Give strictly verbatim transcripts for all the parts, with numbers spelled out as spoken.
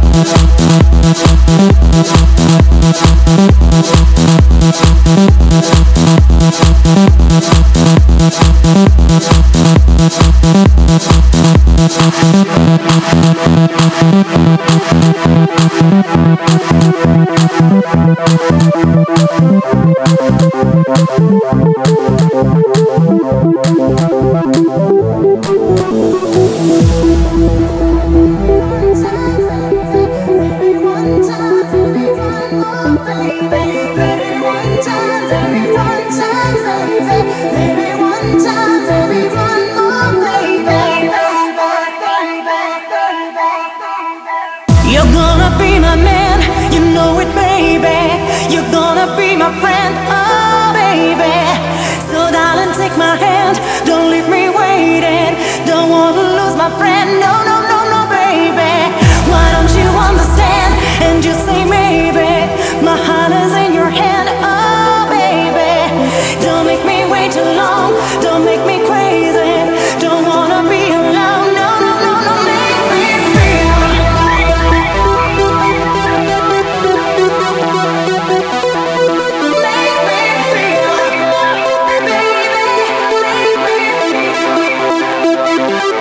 You're gonna be my man, you know it, baby. You're gonna be my friend, oh baby. So darling, take my hand, don't leave me waiting. Don't wanna lose my friend, no, no, no, no, baby. Why don't you understand and just say maybe? My heart is in your hand, oh baby. Don't make me wait too long, don't make me crazy. Don't wanna be alone, no, no, no, no, make me feel.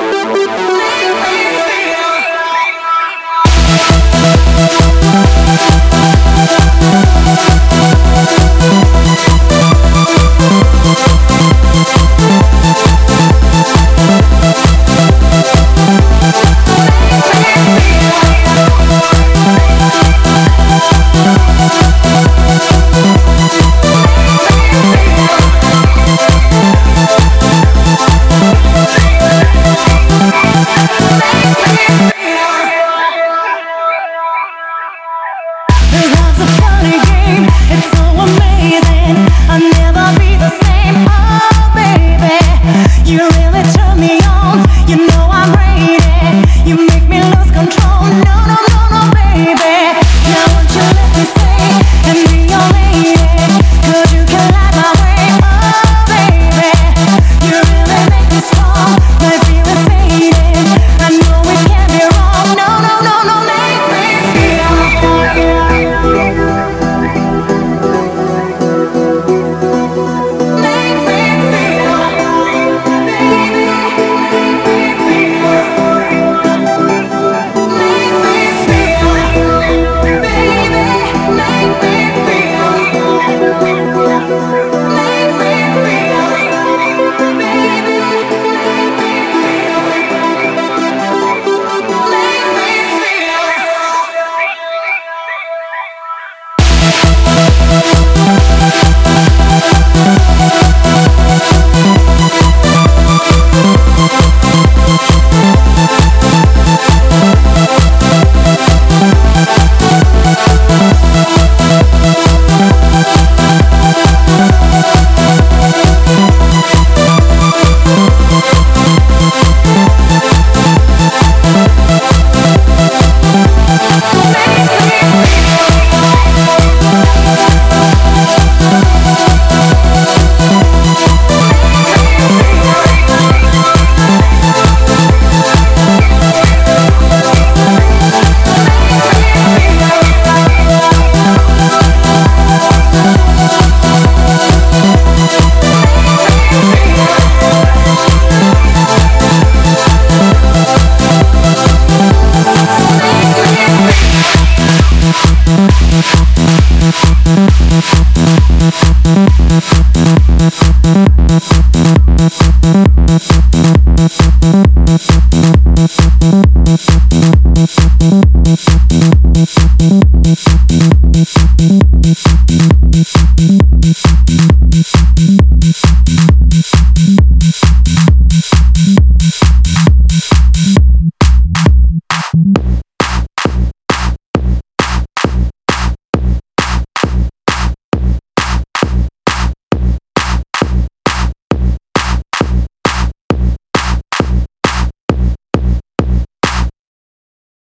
Make me feel.